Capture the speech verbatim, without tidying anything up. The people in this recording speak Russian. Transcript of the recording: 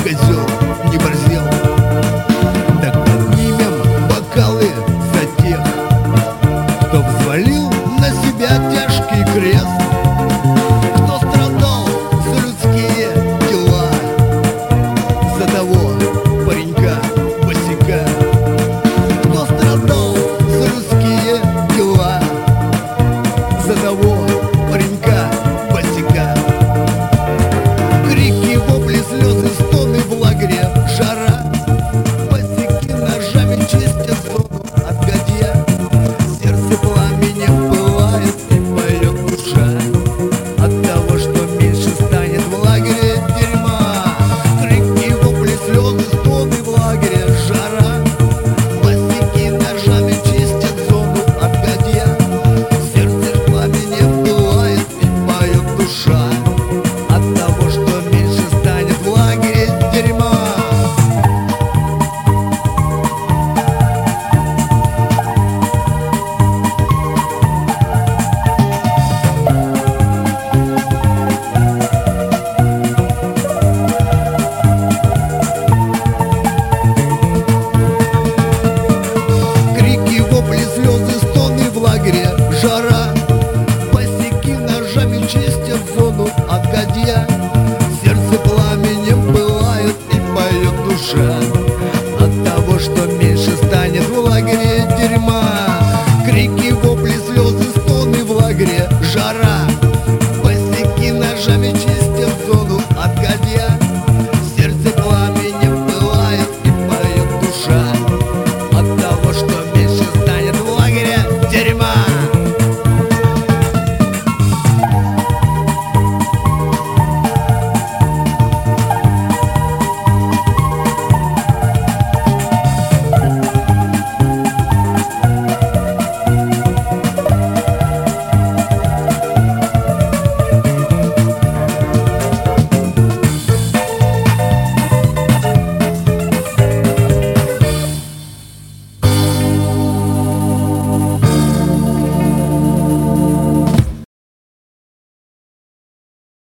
козел не борзел. Так поднимем бокалы за тех, кто взвалил на себя тяжкий крест, кто страдал за людские дела, за того паренька босика, кто страдал за людские дела, за того паренька босика. Крики, вопли, слезы, стоны в лагере, жара. Босики ножами чистят зону от гадья. Сердце пламенем пылает и поет душа от того, что меньше станет в лагере дерьма. Крики, вопли, слезы, стоны в лагере, жара. Босики ножами чистят зону от гадья. Сердце пламенем пылает и поет душа от того, что меньше станет в лагере дерьма. Крики, вопли, слезы, стоны в лагере, жара. Босики ножами чистят зону от гадья. Сердце пламенем пылает и поет душа от того, что меньше станет в лагере дерьма.